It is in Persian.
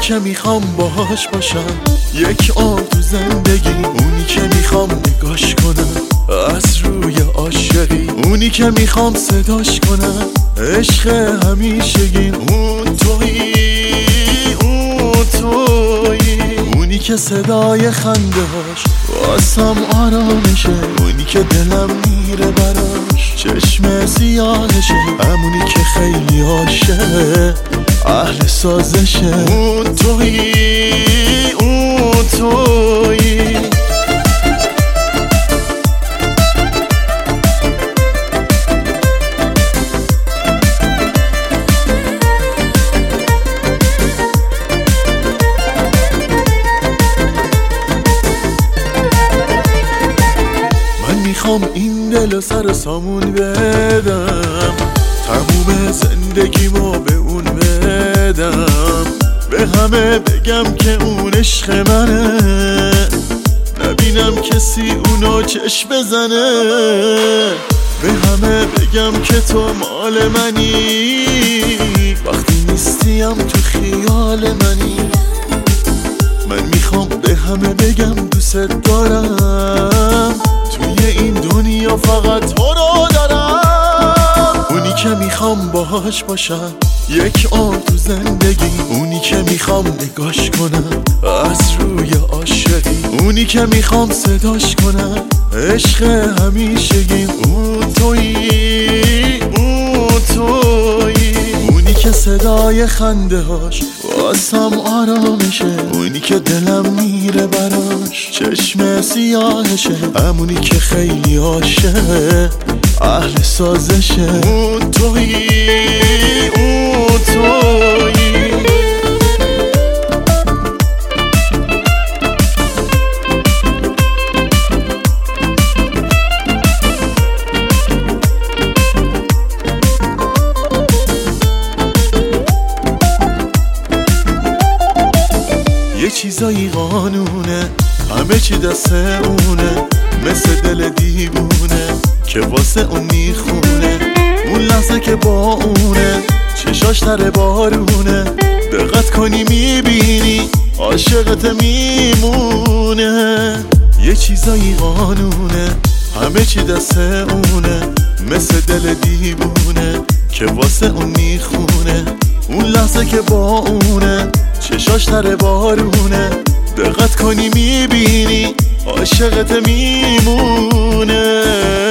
که میخوام باهاش باشم، یک آن تو زندگی. اونی که میخوام نگاش کنم از روی عاشقی، اونی که میخوام صداش کنم عشق همیشگی. اون تویی، اون تویی، اونی که صدای خنده هاش واسم آرامشه، اونی که دلم میره براش چشم سیاهشه، همونی که خیلی عاشق اهل سازشه. اون تویی، اون تویی. میخوام این دل سر سامون بدم، تموم زندگیمو به اون بدم، به همه بگم که اون عشق منه، نبینم کسی اونو چشم بزنه، به همه بگم که تو مال منی، وقتی نیستیم تو خیال منی. من میخوام به همه بگم دوست دارم، توی این دنیا فقط تو رو دارم. اونی که میخوام باهاش باشم، یک آن تو زندگی. اونی که میخوام نگاش کنم از روی عاشقی، اونی که میخوام صداش کنم عشق همیشگی. اون تویی، اون تویی، اونی که صدای خنده هاش واسم آرامشه، اونی که دلم میره براش چشم سیاهشه، همونی که خیلی عاشق اهل سازشه. اون تویی، اون تویی. یه چیزایی قانونه، همه چی دست اونه، مثل دل دیوونه که واسه اون میخونه. اون لحظه که با اونه چشاش تر بارونه، دقت کنی میبینی عاشقت میمونه. یه چیزایی قانونه، همه چی دست اونه، مثل دل دیوونه که واسه اون میخونه. اون لحظه که با اونه چشاش تر بارونه، دقت کنی میبینی عاشقت میمونه.